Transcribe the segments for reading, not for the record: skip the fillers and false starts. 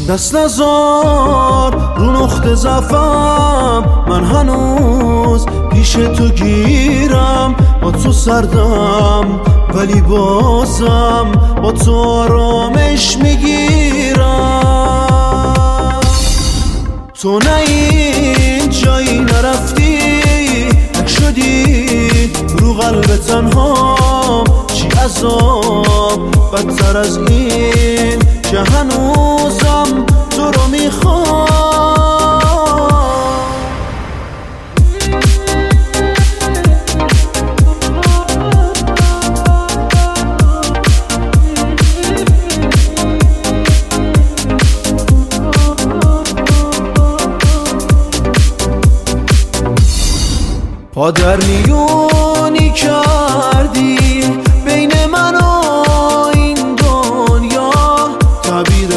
دست نزار رو نقطه ضعفم، من هنوز پیش تو گیرم، با تو سردم ولی بازم با تو آرامش میگیرم. تو نه این جایی نرفتی، یک شدی رو قلب تنهام، چی عذاب بدتر از این که هنوزم تو رو میخوام. پادرمیونی کردی بین من و این دنیا، تعبیر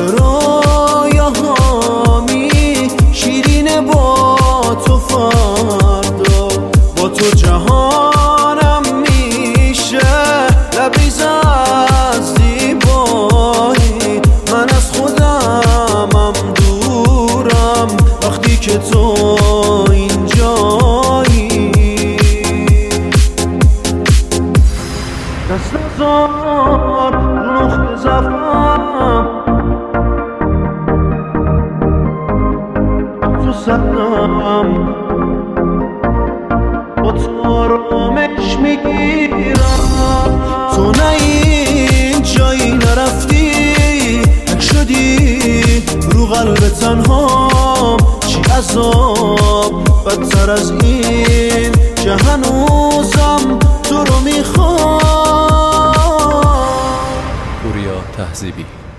رویاهامی شیرینه با تو فردا، با تو جهانم میشه لبریز از زیبایی. من از خودمم دورم وقتی که تو اینجایی. دست نزار رو نقطه ضعفم، تو سردم با تو آرامش میگیرم. تو نه این جایی نرفتی، یک شدی رو قلب تنهام، چی عذاب بدتر از این که هنوزم تو رو میخوام. پوریا تهذیبی.